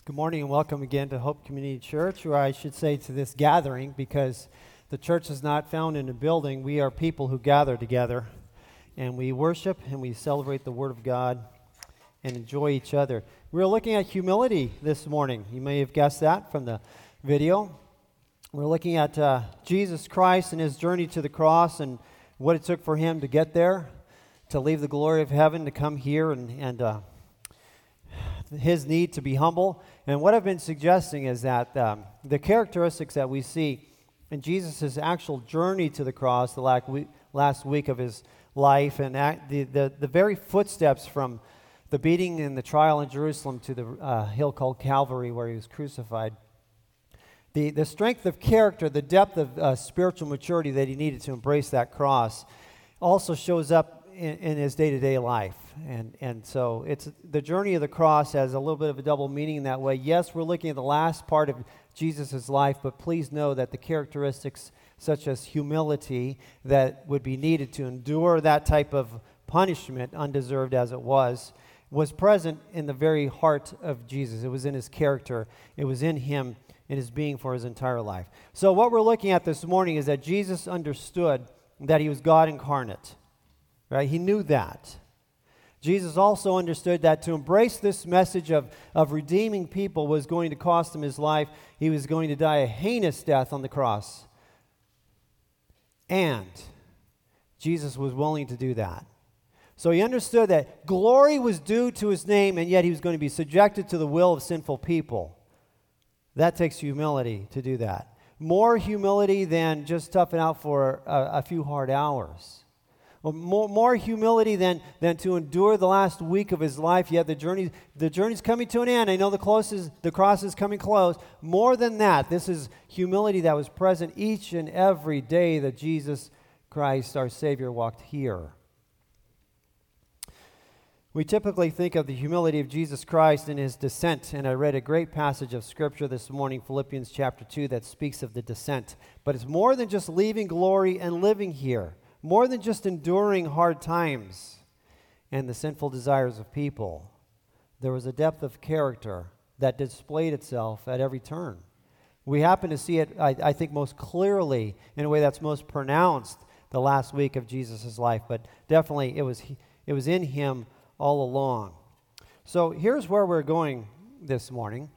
Good morning and welcome again to Hope Community Church, or I should say to this gathering, because the church is not found in a building. We are people who gather together, and we worship and we celebrate the Word of God and enjoy each other. We're looking at humility this morning. You may have guessed that from the video. We're looking at Jesus Christ and His journey to the cross and what it took for Him to get there, to leave the glory of heaven, to come here and His need to be humble. And what I've been suggesting is that the characteristics that we see in Jesus' actual journey to the cross, the last week of His life, and the very footsteps from the beating and the trial in Jerusalem to the hill called Calvary where He was crucified, the strength of character, the depth of spiritual maturity that He needed to embrace that cross also shows up in His day-to-day life. And so it's the journey of the cross has a little bit of a double meaning in that way. Yes, we're looking at the last part of Jesus' life, but please know that the characteristics such as humility that would be needed to endure that type of punishment, undeserved as it was present in the very heart of Jesus. It was in His character. It was in Him, in His being for His entire life. So what we're looking at this morning is that Jesus understood that He was God incarnate. Right? He knew that. Jesus also understood that to embrace this message of redeeming people was going to cost Him His life. He was going to die a heinous death on the cross. And Jesus was willing to do that. So He understood that glory was due to His name, and yet He was going to be subjected to the will of sinful people. That takes humility to do that. More humility than just toughing out for a few hard hours. More humility than to endure the last week of His life. Yet the journey's coming to an end. I know the cross is coming close. More than that, this is humility that was present each and every day that Jesus Christ, our Savior, walked here. We typically think of the humility of Jesus Christ in His descent, and I read a great passage of Scripture this morning, Philippians chapter 2, that speaks of the descent. But it's more than just leaving glory and living here. More than just enduring hard times and the sinful desires of people. There was a depth of character that displayed itself at every turn. We happen to see it, I think, most clearly in a way that's most pronounced the last week of Jesus' life, but definitely it was in Him all along. So here's where we're going this morning.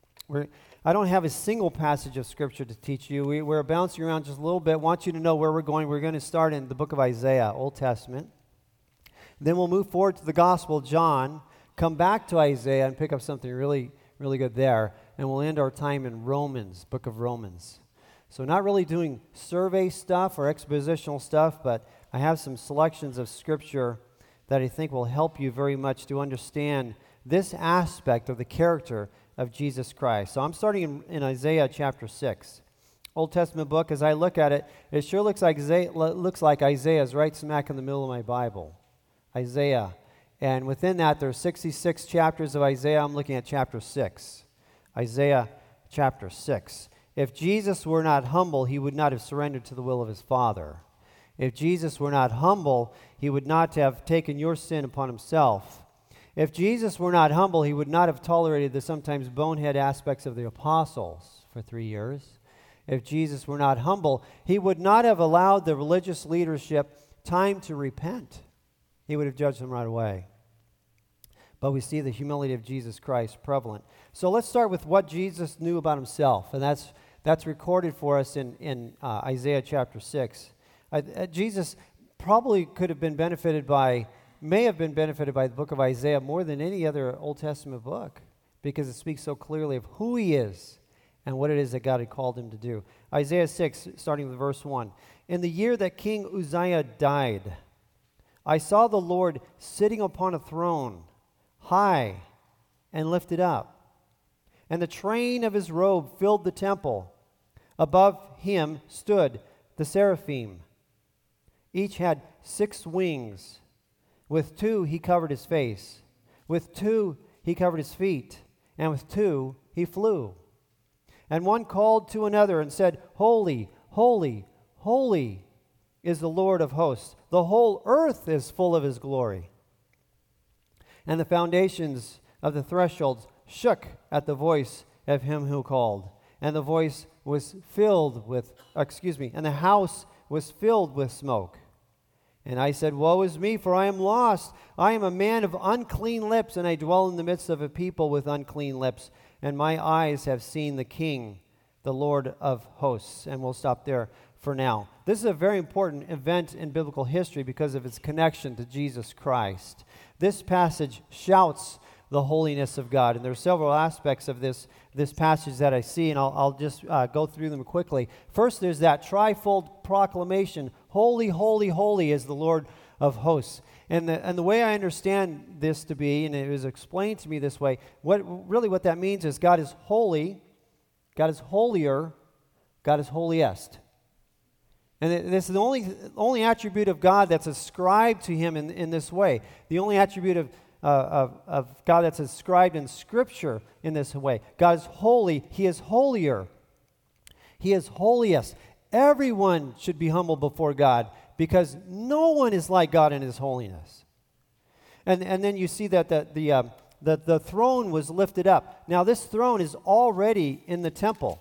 I don't have a single passage of Scripture to teach you. We're bouncing around just a little bit. I want you to know where we're going. We're going to start in the book of Isaiah, Old Testament. Then we'll move forward to the Gospel of John, come back to Isaiah and pick up something really, really good there. And we'll end our time in Romans, book of Romans. So not really doing survey stuff or expositional stuff, but I have some selections of Scripture that I think will help you very much to understand this aspect of the character of Jesus Christ. So I'm starting in Isaiah chapter 6. Old Testament book, as I look at it, it sure looks like Isaiah is right smack in the middle of my Bible. Isaiah. And within that, there's 66 chapters of Isaiah. I'm looking at chapter 6. Isaiah chapter 6. If Jesus were not humble, He would not have surrendered to the will of His Father. If Jesus were not humble, He would not have taken your sin upon Himself. If Jesus were not humble, He would not have tolerated the sometimes bonehead aspects of the apostles for 3 years. If Jesus were not humble, He would not have allowed the religious leadership time to repent. He would have judged them right away. But we see the humility of Jesus Christ prevalent. So let's start with what Jesus knew about Himself, and that's recorded for us in Isaiah chapter 6. Jesus probably may have been benefited by the book of Isaiah more than any other Old Testament book, because it speaks so clearly of who He is and what it is that God had called Him to do. Isaiah 6, starting with verse 1. In the year that King Uzziah died, I saw the Lord sitting upon a throne, high and lifted up, and the train of His robe filled the temple. Above Him stood the seraphim. Each had 6 wings. With 2 He covered His face, with 2 He covered His feet, and with 2 He flew. And one called to another and said, Holy, holy, holy is the Lord of hosts. The whole earth is full of His glory. And the foundations of the thresholds shook at the voice of him who called, and the voice was filled with, and the house was filled with smoke. And I said, Woe is me, for I am lost. I am a man of unclean lips, and I dwell in the midst of a people with unclean lips. And my eyes have seen the King, the Lord of hosts. And we'll stop there for now. This is a very important event in biblical history because of its connection to Jesus Christ. This passage shouts the holiness of God. And there are several aspects of this passage that I see, and I'll just go through them quickly. First, there's that trifold proclamation, Holy, holy, holy is the Lord of hosts. And the way I understand this to be, and it was explained to me this way, what that means is God is holy, God is holier, God is holiest. And this is the only attribute of God that's ascribed to him in this way. The only attribute of God that's ascribed in Scripture in this way. God is holy. He is holier. He is holiest. Everyone should be humble before God because no one is like God in his holiness. And then you see that the throne was lifted up. Now this throne is already in the temple.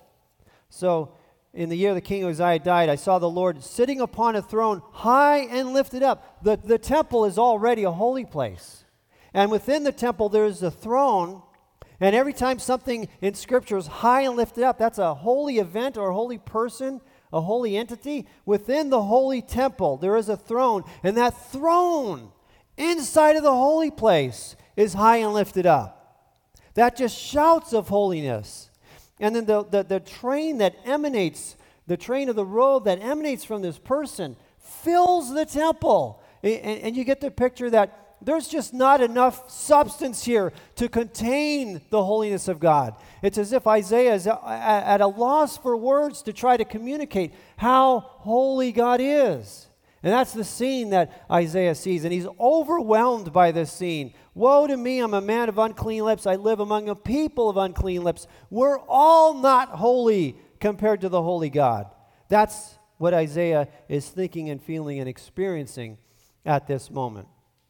So in the year the king Uzziah died, I saw the Lord sitting upon a throne high and lifted up. The temple is already a holy place. And within the temple there is a throne, and every time something in Scripture is high and lifted up, that's a holy event or a holy person, a holy entity. Within the holy temple there is a throne, and that throne inside of the holy place is high and lifted up. That just shouts of holiness. And then the train that emanates, the train of the robe that emanates from this person fills the temple. And you get the picture that there's just not enough substance here to contain the holiness of God. It's as if Isaiah is at a loss for words to try to communicate how holy God is. And that's the scene that Isaiah sees, and he's overwhelmed by this scene. Woe to me, I'm a man of unclean lips. I live among a people of unclean lips. We're all not holy compared to the holy God. That's what Isaiah is thinking and feeling and experiencing at this moment.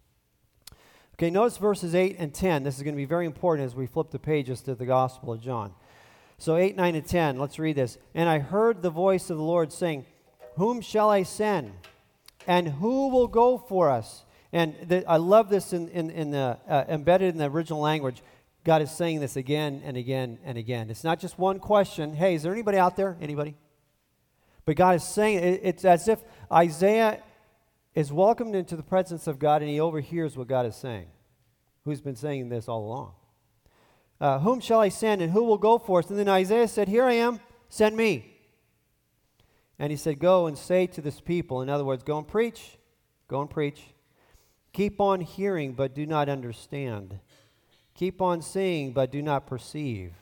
Okay, notice verses 8 and 10. This is going to be very important as we flip the pages to the Gospel of John. So 8, 9, and 10, let's read this. And I heard the voice of the Lord saying, Whom shall I send? And who will go for us? And I love this embedded in the original language. God is saying this again and again and again. It's not just one question. Hey, is there anybody out there? Anybody? But God is saying it's as if Isaiah is welcomed into the presence of God and he overhears what God is saying, who's been saying this all along. Whom shall I send and who will go for us? And then Isaiah said, Here I am, send me. And he said, Go and say to this people, in other words, go and preach, go and preach. Keep on hearing, but do not understand. Keep on seeing, but do not perceive.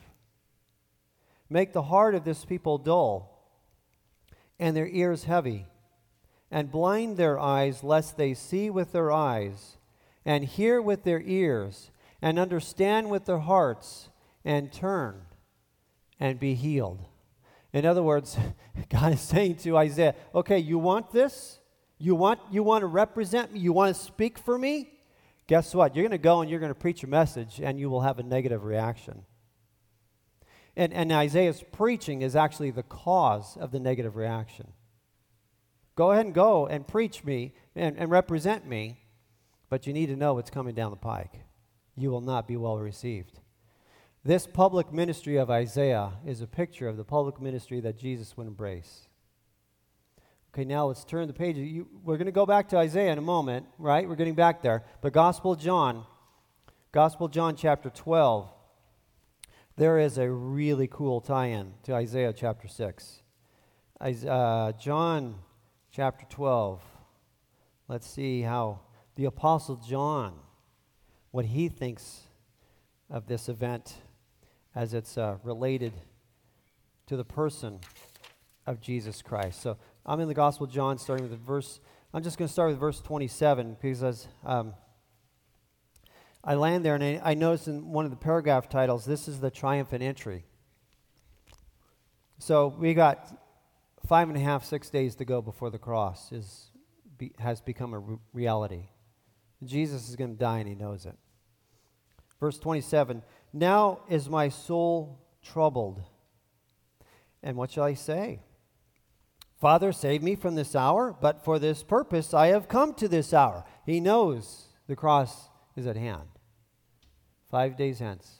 Make the heart of this people dull, and their ears heavy, and blind their eyes, lest they see with their eyes, and hear with their ears, and understand with their hearts, and turn, and be healed. In other words, God is saying to Isaiah, okay, you want this? You want to represent me? You want to speak for me? Guess what? You're going to go and you're going to preach a message, and you will have a negative reaction. And Isaiah's preaching is actually the cause of the negative reaction. Go ahead and go and preach me and represent me, but you need to know what's coming down the pike. You will not be well received. This public ministry of Isaiah is a picture of the public ministry that Jesus would embrace. Okay, now let's turn the page. We're going to go back to Isaiah in a moment, right? We're getting back there. But Gospel of John chapter 12, there is a really cool tie-in to Isaiah chapter 6. John chapter 12. Let's see how the Apostle John, what he thinks of this event as it's related to the person of Jesus Christ. So I'm in the Gospel of John, starting with I'm just going to start with verse 27, because I land there, and I noticed in one of the paragraph titles, this is the triumphant entry. So we got 5.5, 6 days to go before the cross has become a reality. Jesus is going to die, and he knows it. Verse 27, now is my soul troubled. And what shall I say? Father, save me from this hour, but for this purpose I have come to this hour. He knows the cross is at hand. 5 days hence.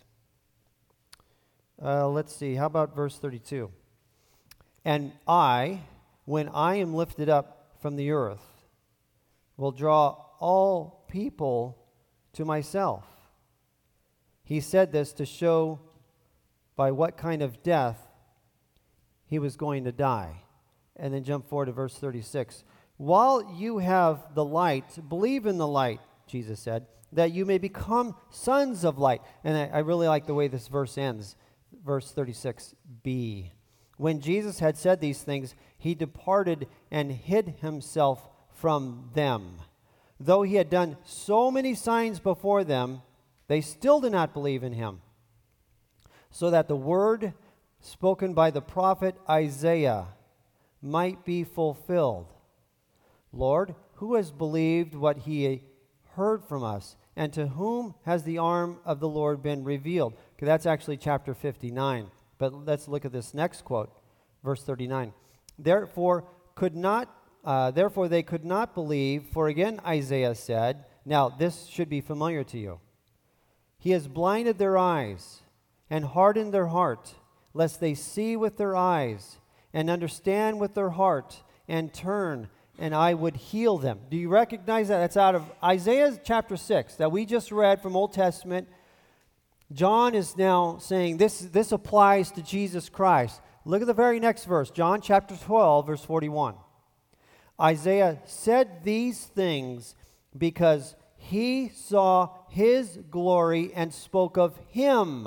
Let's see, how about verse 32? And I, when I am lifted up from the earth, will draw all people to myself. He said this to show by what kind of death he was going to die. And then jump forward to verse 36. While you have the light, believe in the light, Jesus said, that you may become sons of light. And I really like the way this verse ends. Verse 36b. When Jesus had said these things, he departed and hid himself from them. Though he had done so many signs before them, they still did not believe in him. So that the word spoken by the prophet Isaiah might be fulfilled. Lord, who has believed what he heard from us? And to whom has the arm of the Lord been revealed? Okay, that's actually chapter 59. But let's look at this next quote, verse 39. Therefore they could not believe, for again Isaiah said, now this should be familiar to you. He has blinded their eyes and hardened their heart, lest they see with their eyes and understand with their heart and turn, and I would heal them. Do you recognize that? That's out of Isaiah chapter 6 that we just read from Old Testament. John is now saying this applies to Jesus Christ. Look at the very next verse, John chapter 12, verse 41. Isaiah said these things because he saw his glory and spoke of him.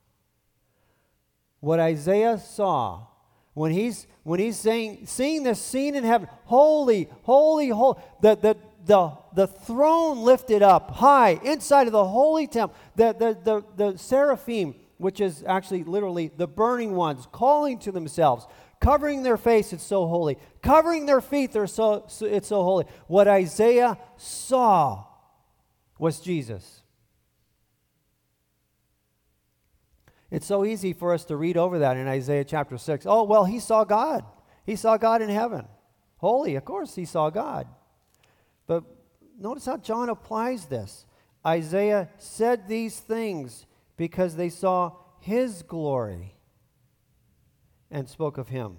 What Isaiah saw when he's seeing this scene in heaven, holy, holy, holy, the throne lifted up high inside of the holy temple, the seraphim, which is actually literally the burning ones, calling to themselves, covering their face, it's so holy, covering their feet, it's so holy. What Isaiah saw was Jesus. It's so easy for us to read over that in Isaiah chapter 6. Oh, well, he saw God. He saw God in heaven. Holy, of course he saw God. But notice how John applies this. Isaiah said these things because they saw his glory and spoke of him.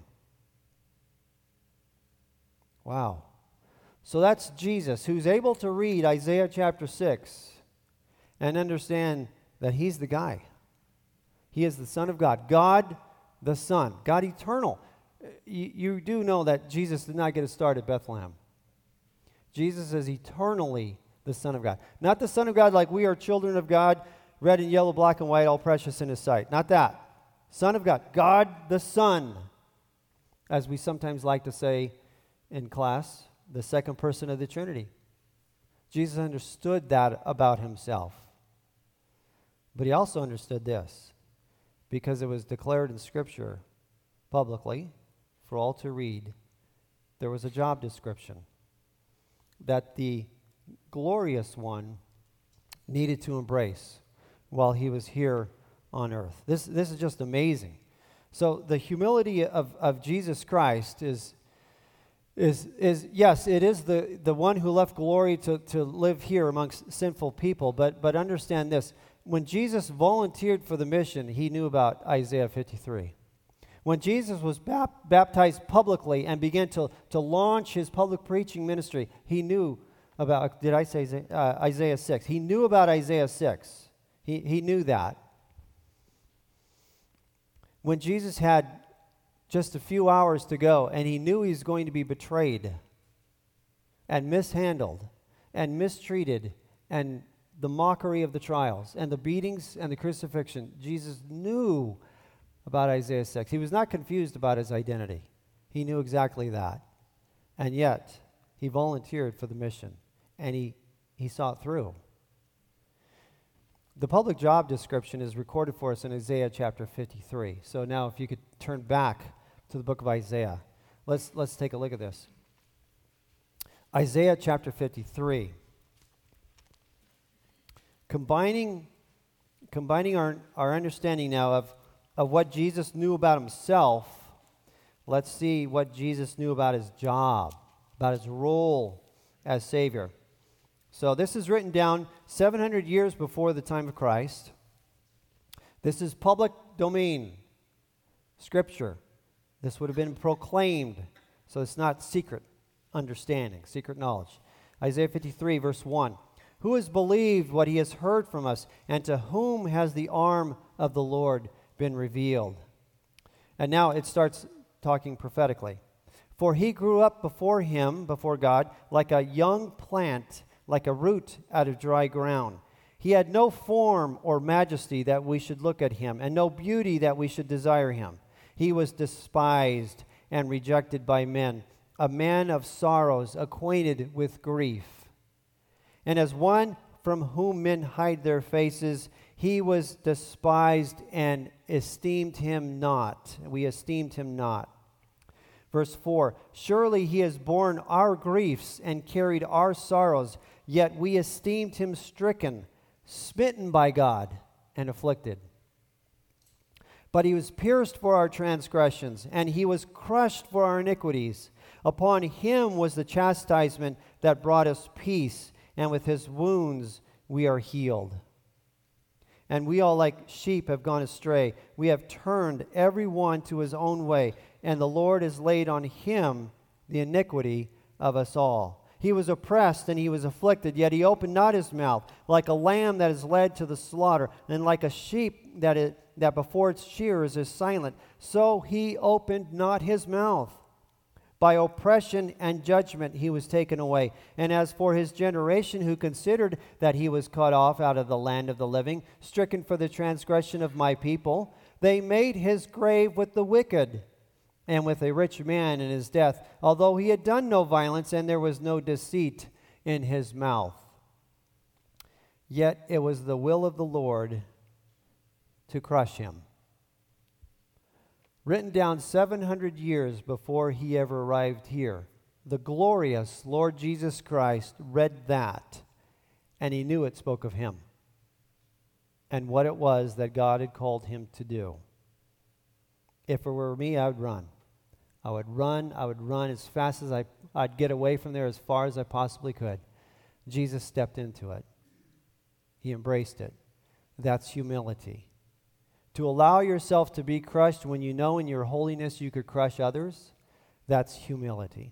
Wow. So that's Jesus, who's able to read Isaiah chapter 6 and understand that he's the guy. He is the Son of God. God the Son. God eternal. You do know that Jesus did not get a start at Bethlehem. Jesus is eternally the Son of God. Not the Son of God like we are children of God, red and yellow, black and white, all precious in his sight. Not that. Son of God. God the Son. As we sometimes like to say in class, the second person of the Trinity. Jesus understood that about himself. But he also understood this. Because it was declared in Scripture publicly for all to read, there was a job description that the glorious one needed to embrace while he was here on earth. This is just amazing. So the humility of Jesus Christ is yes, it is the one who left glory to live here amongst sinful people, but understand this. When Jesus volunteered for the mission, he knew about Isaiah 53. When Jesus was baptized publicly and began to launch his public preaching ministry, he knew about, did I say Isaiah 6? He knew about Isaiah 6. He knew that. When Jesus had just a few hours to go and he knew he was going to be betrayed and mishandled and mistreated and the mockery of the trials and the beatings and the crucifixion, Jesus knew about Isaiah 6. He was not confused about his identity. He knew exactly that. And yet, he volunteered for the mission, and he saw it through. The public job description is recorded for us in Isaiah chapter 53. So now if you could turn back to the book of Isaiah, let's take a look at this. Isaiah chapter 53. Combining combining our understanding now of what Jesus knew about himself, let's see what Jesus knew about his job, about his role as Savior. So this is written down 700 years before the time of Christ. This is public domain Scripture. This would have been proclaimed, so it's not secret understanding, secret knowledge. Isaiah 53, verse 1. Who has believed what he has heard from us, and to whom has the arm of the Lord been revealed? And now it starts talking prophetically. For he grew up before him, before God, like a young plant, like a root out of dry ground. He had no form or majesty that we should look at him, and no beauty that we should desire him. He was despised and rejected by men, a man of sorrows, acquainted with grief. And as one from whom men hide their faces, he was despised and esteemed him not. We esteemed him not. Verse 4, surely he has borne our griefs and carried our sorrows, yet we esteemed him stricken, smitten by God, and afflicted. But he was pierced for our transgressions, and he was crushed for our iniquities. Upon him was the chastisement that brought us peace, and with his wounds we are healed. And we all like sheep have gone astray. We have turned every one to his own way, and the Lord has laid on him the iniquity of us all. He was oppressed and he was afflicted, yet he opened not his mouth. Like a lamb that is led to the slaughter, and like a sheep that before its shearers is silent, so he opened not his mouth. By oppression and judgment he was taken away. And as for his generation, who considered that he was cut off out of the land of the living, stricken for the transgression of my people, they made his grave with the wicked and with a rich man in his death, although he had done no violence and there was no deceit in his mouth. Yet it was the will of the Lord to crush him. Written down 700 years before he ever arrived here. The glorious Lord Jesus Christ read that, and he knew it spoke of him and what it was that God had called him to do. If it were me, I would run. I would run as fast as I'd get away from there as far as I possibly could. Jesus stepped into it. He embraced it. That's humility. To allow yourself to be crushed when you know in your holiness you could crush others, that's humility.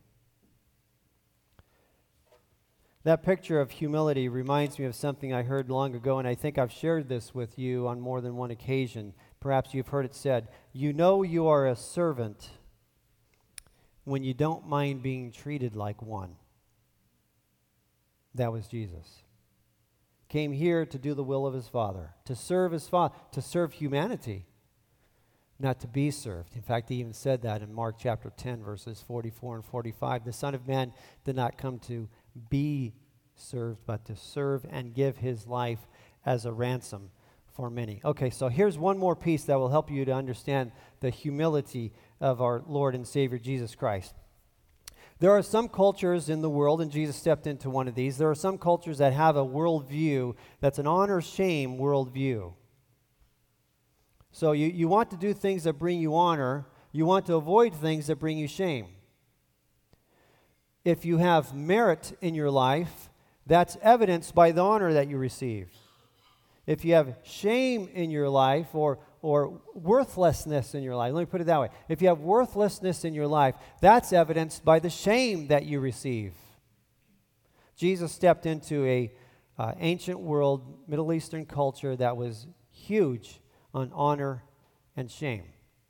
That picture of humility reminds me of something I heard long ago, and I think I've shared this with you on more than one occasion. Perhaps you've heard it said, you know you are a servant when you don't mind being treated like one. That was Jesus. Came here to do the will of his Father, to serve his Father, to serve humanity, not to be served. In fact, he even said that in Mark chapter 10, verses 44 and 45. The Son of Man did not come to be served, but to serve and give his life as a ransom for many. Okay, so here's one more piece that will help you to understand the humility of our Lord and Savior Jesus Christ. There are some cultures in the world, and Jesus stepped into one of these. There are some cultures that have a worldview that's an honor-shame worldview. So you want to do things that bring you honor. You want to avoid things that bring you shame. If you have merit in your life, that's evidenced by the honor that you receive. If you have shame in your life or worthlessness in your life, let me put it that way. If you have worthlessness in your life, that's evidenced by the shame that you receive. Jesus stepped into a ancient world, Middle Eastern culture that was huge on honor and shame.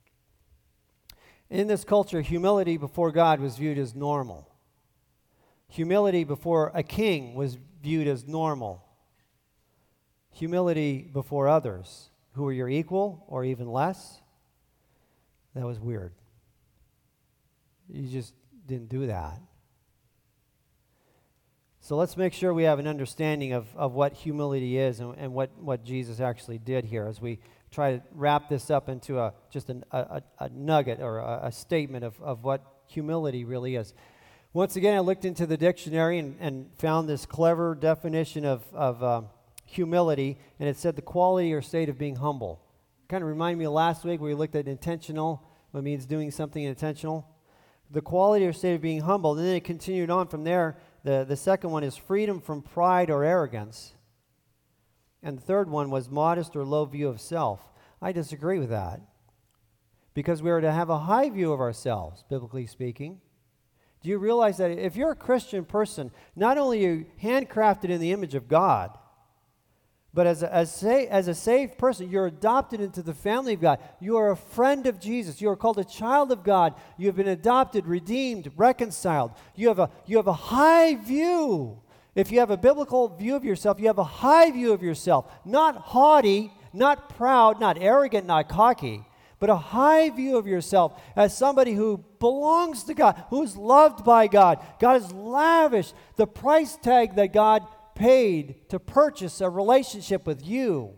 In this culture, humility before God was viewed as normal. Humility before a king was viewed as normal. Humility before others who were your equal or even less, that was weird. You just didn't do that. So let's make sure we have an understanding of what humility is and what Jesus actually did here as we try to wrap this up into just a nugget or a statement of what humility really is. Once again, I looked into the dictionary and found this clever definition of humility, and it said the quality or state of being humble. Kind of reminded me of last week where we looked at intentional, what means doing something intentional. The quality or state of being humble. And then it continued on from there. The second one is freedom from pride or arrogance. And the third one was modest or low view of self. I disagree with that. Because we are to have a high view of ourselves, biblically speaking. Do you realize that if you're a Christian person, not only are you handcrafted in the image of God, but as a saved person, you're adopted into the family of God. You are a friend of Jesus. You are called a child of God. You have been adopted, redeemed, reconciled. You have a high view. If you have a biblical view of yourself, you have a high view of yourself. Not haughty, not proud, not arrogant, not cocky, but a high view of yourself as somebody who belongs to God, who is loved by God. God has lavished the price tag that God paid to purchase a relationship with you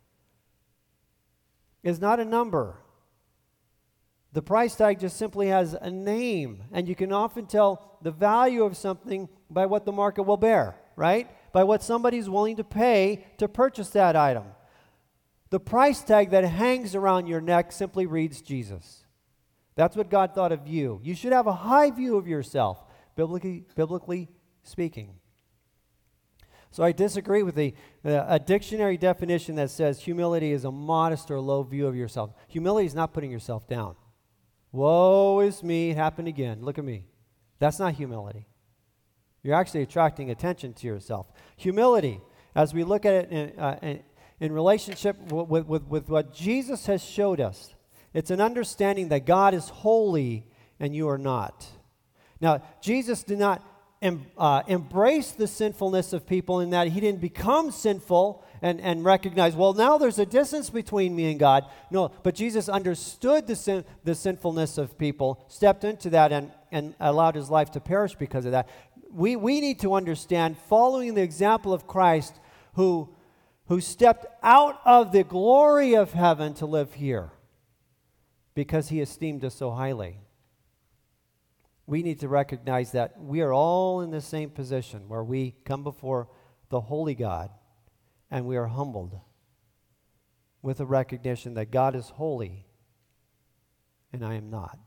is not a number. The price tag just simply has a name, and you can often tell the value of something by what the market will bear, right? By what somebody's willing to pay to purchase that item. The price tag that hangs around your neck simply reads Jesus. That's what God thought of you. You should have a high view of yourself, biblically speaking. So I disagree with a dictionary definition that says humility is a modest or low view of yourself. Humility is not putting yourself down. Woe is me, it happened again. Look at me. That's not humility. You're actually attracting attention to yourself. Humility, as we look at it in relationship with what Jesus has showed us, it's an understanding that God is holy and you are not. Now, Jesus did not embrace the sinfulness of people in that he didn't become sinful and recognize, well, now there's a distance between me and God. No, but Jesus understood the sinfulness of people, stepped into that and allowed his life to perish because of that. We need to understand, following the example of Christ who stepped out of the glory of heaven to live here because he esteemed us so highly. We need to recognize that we are all in the same position where we come before the holy God and we are humbled with a recognition that God is holy and I am not.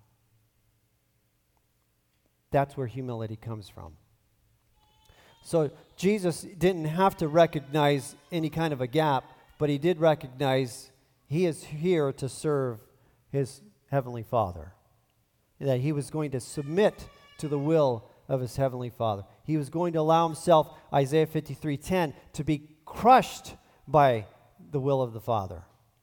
That's where humility comes from. So Jesus didn't have to recognize any kind of a gap, but he did recognize he is here to serve his heavenly Father. That he was going to submit to the will of his heavenly Father. He was going to allow himself, Isaiah 53:10, to be crushed by the will of the Father.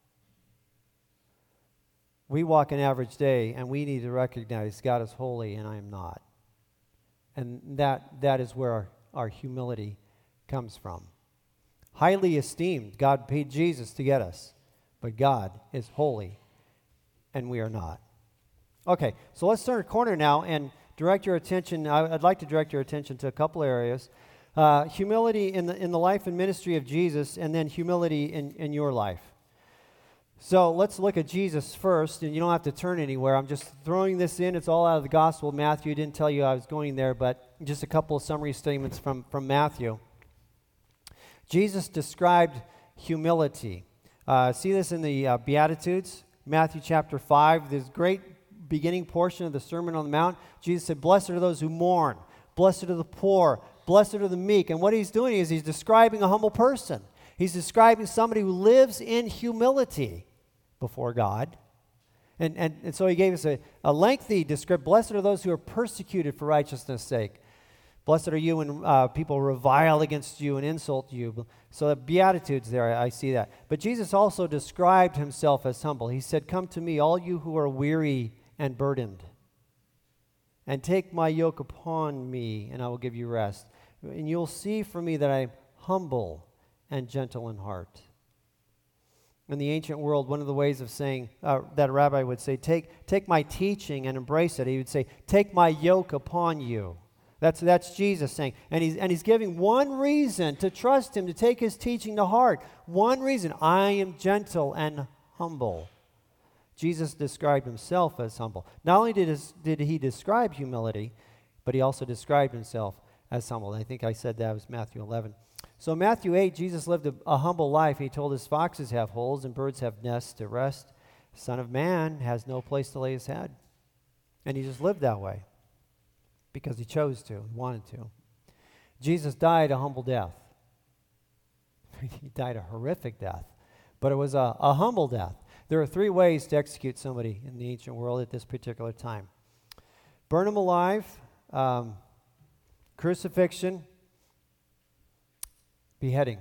We walk an average day, and we need to recognize God is holy and I am not. And that is where our humility comes from. Highly esteemed, God paid Jesus to get us, but God is holy and we are not. Okay, so let's turn a corner now and direct your attention. I'd like to direct your attention to a couple areas. Humility in the life and ministry of Jesus, and then humility in your life. So let's look at Jesus first, and you don't have to turn anywhere. I'm just throwing this in. It's all out of the Gospel of Matthew. I didn't tell you I was going there, but just a couple of summary statements from Matthew. Jesus described humility. See this in the Beatitudes, Matthew chapter 5. This great beginning portion of the Sermon on the Mount. Jesus said, "Blessed are those who mourn. Blessed are the poor. Blessed are the meek." And what he's doing is he's describing a humble person. He's describing somebody who lives in humility before God. And so he gave us a lengthy description. Blessed are those who are persecuted for righteousness' sake. Blessed are you when people revile against you and insult you. So the Beatitudes there, I see that. But Jesus also described himself as humble. He said, "Come to me, all you who are weary and burdened, and take my yoke upon me, and I will give you rest. And you'll see from me that I am humble and gentle in heart." In the ancient world, one of the ways of saying, that a rabbi would say, take my teaching and embrace it. He would say, "Take my yoke upon you." That's Jesus saying. And he's giving one reason to trust him, to take his teaching to heart. One reason: I am gentle and humble. Jesus described himself as humble. Not only did he describe humility, but he also described himself as humble. I think I said that was Matthew 11. So in Matthew 8, Jesus lived a humble life. He told us foxes have holes and birds have nests to rest. The Son of Man has no place to lay his head. And he just lived that way because he chose to, he wanted to. Jesus died a humble death. He died a horrific death, but it was a humble death. There are 3 ways to execute somebody in the ancient world at this particular time. Burn them alive, crucifixion, beheading.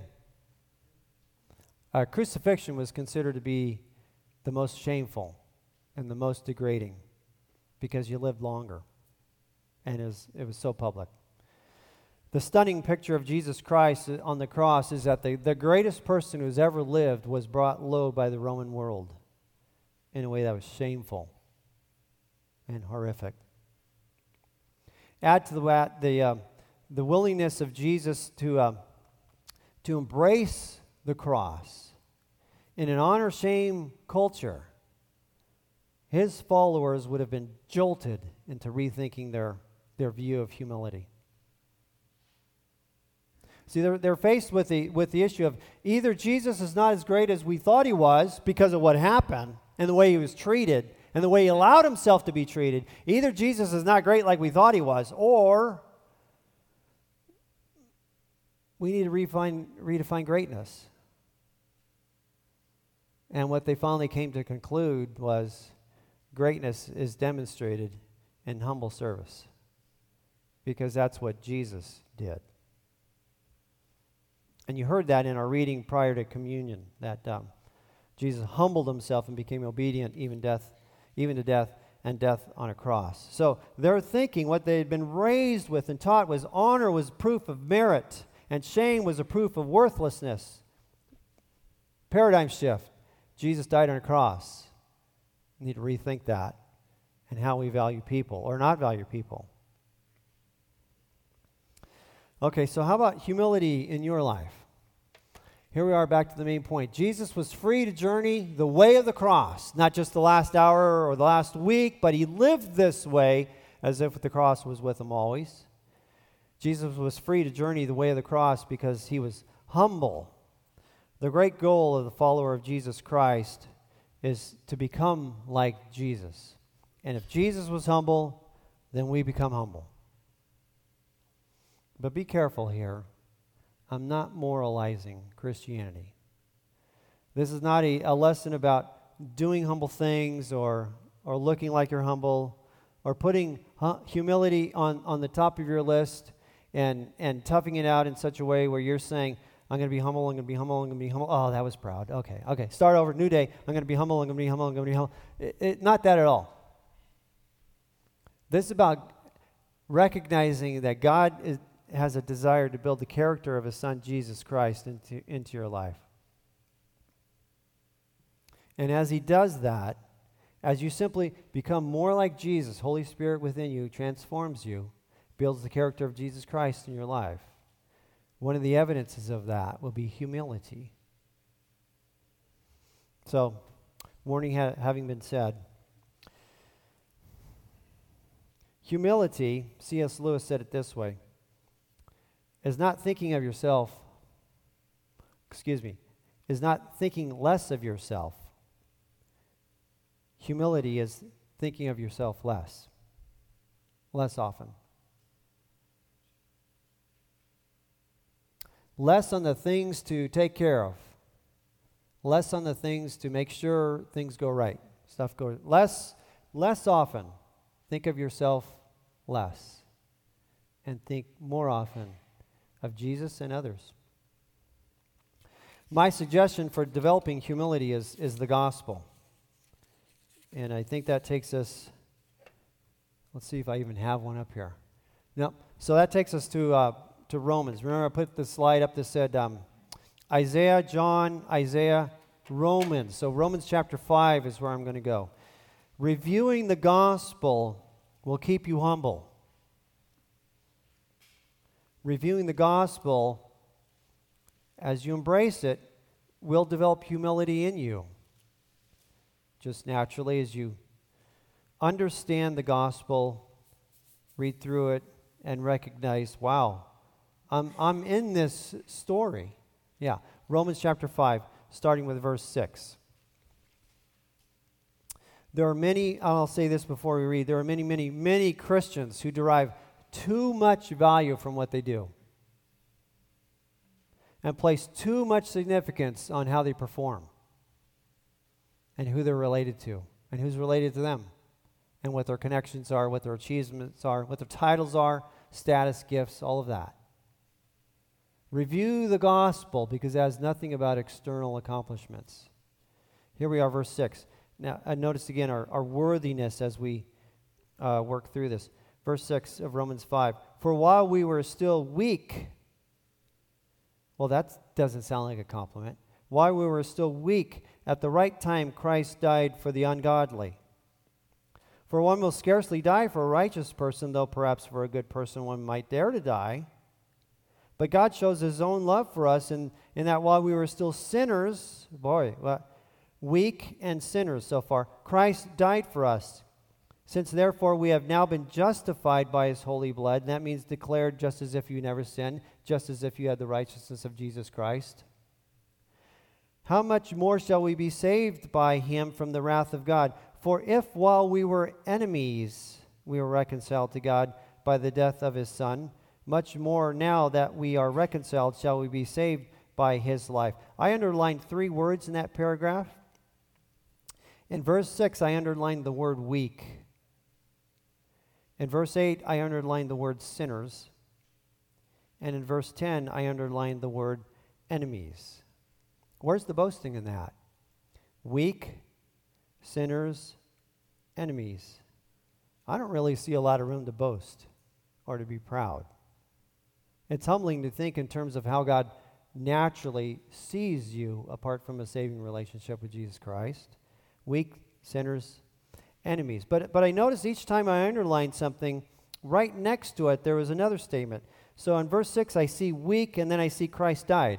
Crucifixion was considered to be the most shameful and the most degrading because you lived longer, and it was so public. The stunning picture of Jesus Christ on the cross is that the greatest person who's ever lived was brought low by the Roman world in a way that was shameful and horrific. Add to that the willingness of Jesus to embrace the cross. In an honor-shame culture, his followers would have been jolted into rethinking their view of humility. See, they're faced with the issue of either Jesus is not as great as we thought he was because of what happened and the way he was treated and the way he allowed himself to be treated. Either Jesus is not great like we thought he was, or we need to redefine greatness. And what they finally came to conclude was greatness is demonstrated in humble service, because that's what Jesus did. And you heard that in our reading prior to communion, that Jesus humbled himself and became obedient even to death, and death on a cross. So their thinking, what they had been raised with and taught, was honor was proof of merit, and shame was a proof of worthlessness. Paradigm shift. Jesus died on a cross. We need to rethink that and how we value people or not value people. Okay, so how about humility in your life? Here we are back to the main point. Jesus was free to journey the way of the cross, not just the last hour or the last week, but he lived this way as if the cross was with him always. Jesus was free to journey the way of the cross because he was humble. The great goal of the follower of Jesus Christ is to become like Jesus. And if Jesus was humble, then we become humble. But be careful here. I'm not moralizing Christianity. This is not a lesson about doing humble things or looking like you're humble or putting humility on the top of your list and toughing it out in such a way where you're saying, I'm going to be humble, I'm going to be humble, I'm going to be humble. Oh, that was proud. Okay. Start over, new day. I'm going to be humble, I'm going to be humble, I'm going to be humble. Not that at all. This is about recognizing that God has a desire to build the character of his son, Jesus Christ, into your life. And as he does that, as you simply become more like Jesus, Holy Spirit within you transforms you, builds the character of Jesus Christ in your life. One of the evidences of that will be humility. So, warning having been said, humility, C.S. Lewis said it this way, is not thinking less of yourself. Humility is thinking of yourself less often. Less on the things to take care of. Less on the things to make sure things go right. Stuff goes less often. Think of yourself less. And think more often of Jesus and others. My suggestion for developing humility is the gospel. And I think that takes us, let's see if I even have one up here. No, so that takes us to Romans. Remember I put the slide up that said Isaiah, John, Isaiah, Romans. So Romans chapter 5 is where I'm going to go. Reviewing the gospel will keep you humble. Reviewing the gospel, as you embrace it, will develop humility in you. Just naturally, as you understand the gospel, read through it, and recognize, wow, I'm in this story. Yeah, Romans chapter 5, starting with verse 6. There are many, I'll say this before we read, there are many, many, many Christians who derive too much value from what they do and place too much significance on how they perform and who they're related to and who's related to them and what their connections are, what their achievements are, what their titles are, status, gifts, all of that. Review the gospel because it has nothing about external accomplishments. Here we are, verse 6. Now, notice again our worthiness as we work through this. Verse 6 of Romans 5. For while we were still weak, well, that doesn't sound like a compliment. While we were still weak, at the right time Christ died for the ungodly. For one will scarcely die for a righteous person, though perhaps for a good person one might dare to die. But God shows his own love for us in that while we were still sinners, weak and sinners so far, Christ died for us. Since therefore we have now been justified by his holy blood, and that means declared just as if you never sinned, just as if you had the righteousness of Jesus Christ. How much more shall we be saved by him from the wrath of God? For if while we were enemies, we were reconciled to God by the death of his Son, much more now that we are reconciled shall we be saved by his life. I underlined 3 words in that paragraph. In verse 6, I underlined the word weak. In verse 8, I underlined the word sinners. And in verse 10, I underlined the word enemies. Where's the boasting in that? Weak, sinners, enemies. I don't really see a lot of room to boast or to be proud. It's humbling to think in terms of how God naturally sees you apart from a saving relationship with Jesus Christ. Weak, sinners, enemies. But I noticed each time I underlined something, right next to it there was another statement. So in verse 6 I see weak and then I see Christ died.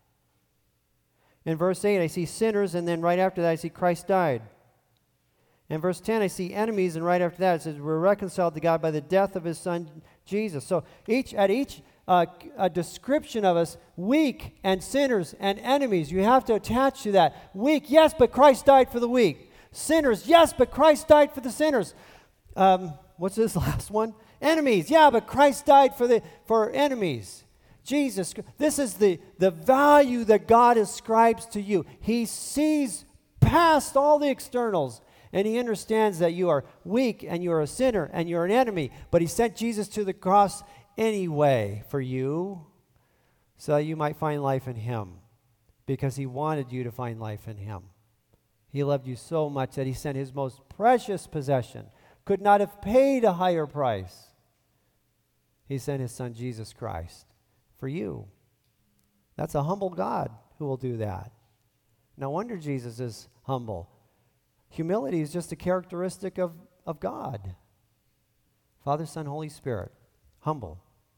In verse 8 I see sinners and then right after that I see Christ died. In verse 10 I see enemies and right after that it says we're reconciled to God by the death of his Son Jesus. So at each a description of us, weak and sinners and enemies. You have to attach to that. Weak, yes, but Christ died for the weak. Sinners, yes, but Christ died for the sinners. What's this last one? Enemies, yeah, but Christ died for enemies. Jesus, this is the value that God ascribes to you. He sees past all the externals, and he understands that you are weak and you're a sinner and you're an enemy, but he sent Jesus to the cross anyway for you so that you might find life in him because he wanted you to find life in him. He loved you so much that he sent his most precious possession, could not have paid a higher price. He sent his Son Jesus Christ for you. That's a humble God who will do that. No wonder Jesus is humble. Humility is just a characteristic of God. Father, Son, Holy Spirit. Humble.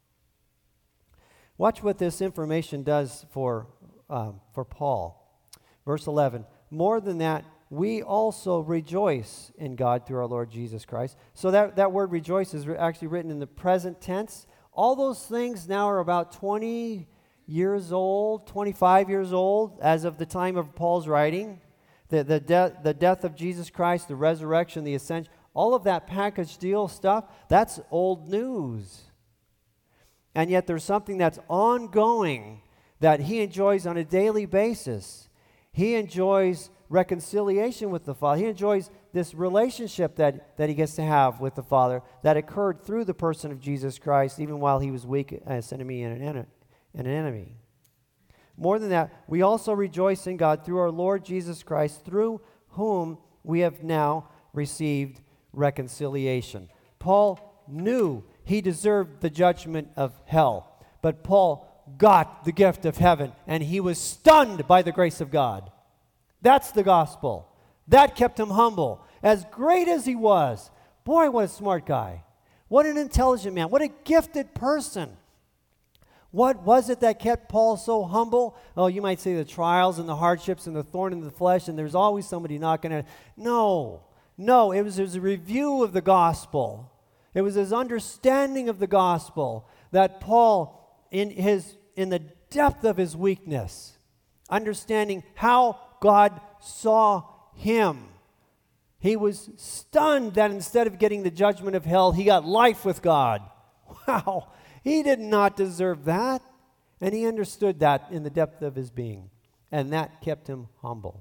Watch what this information does for Paul. Verse 11. More than that, we also rejoice in God through our Lord Jesus Christ. So that word rejoice is actually written in the present tense. All those things now are about 20 years old, 25 years old as of the time of Paul's writing. The death of Jesus Christ, the resurrection, the ascension, all of that package deal stuff, that's old news. And yet there's something that's ongoing that he enjoys on a daily basis. He enjoys reconciliation with the Father. He enjoys this relationship that he gets to have with the Father that occurred through the person of Jesus Christ, even while he was weak as enemy and an enemy. More than that, we also rejoice in God through our Lord Jesus Christ, through whom we have now received reconciliation. Paul knew he deserved the judgment of hell, but Paul got the gift of heaven, and he was stunned by the grace of God. That's the gospel. That kept him humble. As great as he was, boy, what a smart guy. What an intelligent man. What a gifted person. What was it that kept Paul so humble? Oh, you might say the trials and the hardships and the thorn in the flesh, and there's always somebody knocking at it. No, it was a review of the gospel. It was his understanding of the gospel that Paul in the depth of his weakness, understanding how God saw him, he was stunned that instead of getting the judgment of hell, he got life with God. Wow, he did not deserve that. And he understood that in the depth of his being. And that kept him humble.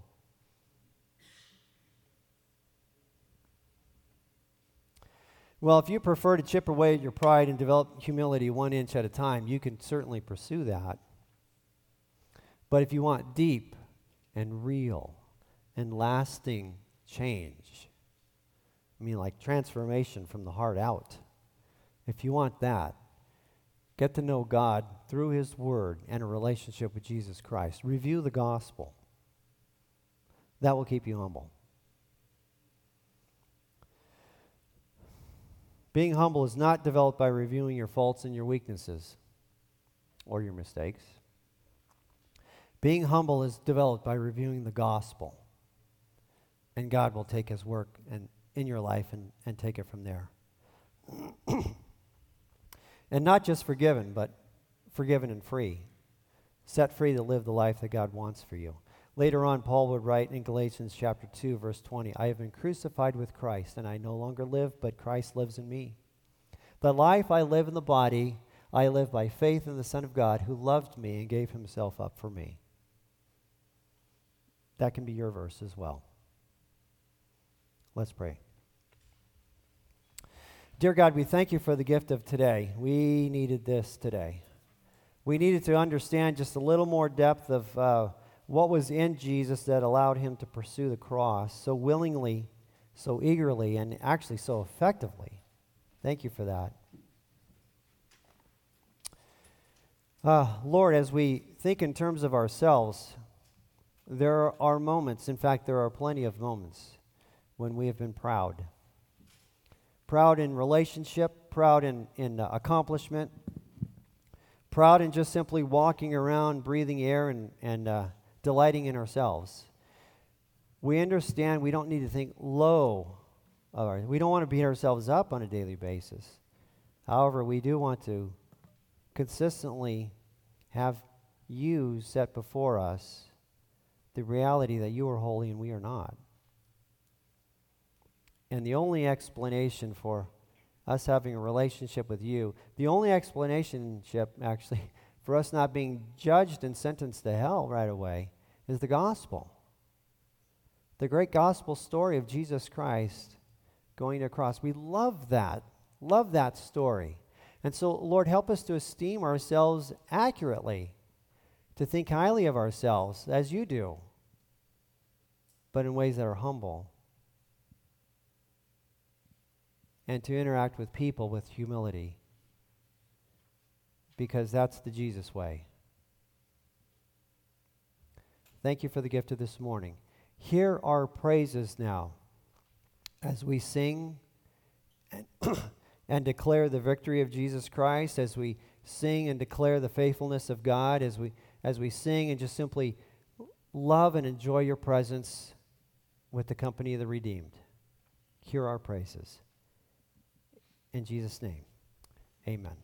Well, if you prefer to chip away at your pride and develop humility 1 inch at a time, you can certainly pursue that. But if you want deep and real and lasting change, I mean like transformation from the heart out, if you want that, get to know God through his word and a relationship with Jesus Christ. Review the gospel. That will keep you humble. Being humble is not developed by reviewing your faults and your weaknesses or your mistakes. Being humble is developed by reviewing the gospel. And God will take his work in your life and take it from there. And not just forgiven, but forgiven and free. Set free to live the life that God wants for you. Later on, Paul would write in Galatians chapter 2, verse 20, I have been crucified with Christ, and I no longer live, but Christ lives in me. The life I live in the body, I live by faith in the Son of God, who loved me and gave himself up for me. That can be your verse as well. Let's pray. Dear God, we thank you for the gift of today. We needed this today. We needed to understand just a little more depth of what was in Jesus that allowed him to pursue the cross so willingly, so eagerly, and actually so effectively. Thank you for that. Lord, as we think in terms of ourselves, there are moments, in fact, there are plenty of moments when we have been proud. Proud in relationship, proud in accomplishment, proud in just simply walking around, breathing air, and delighting in ourselves. We understand we don't need to think low. We don't want to beat ourselves up on a daily basis. However, we do want to consistently have you set before us the reality that you are holy and we are not. And the only explanation for us having a relationship with you, the only explanation, actually, for us not being judged and sentenced to hell right away is the gospel. The great gospel story of Jesus Christ going to the cross. We love that story. And so, Lord, help us to esteem ourselves accurately, to think highly of ourselves as you do, but in ways that are humble, and to interact with people with humility, because that's the Jesus way. Thank you for the gift of this morning. Hear our praises now as we sing and declare the victory of Jesus Christ, as we sing and declare the faithfulness of God, as we sing and just simply love and enjoy your presence with the company of the redeemed. Hear our praises. In Jesus' name, amen.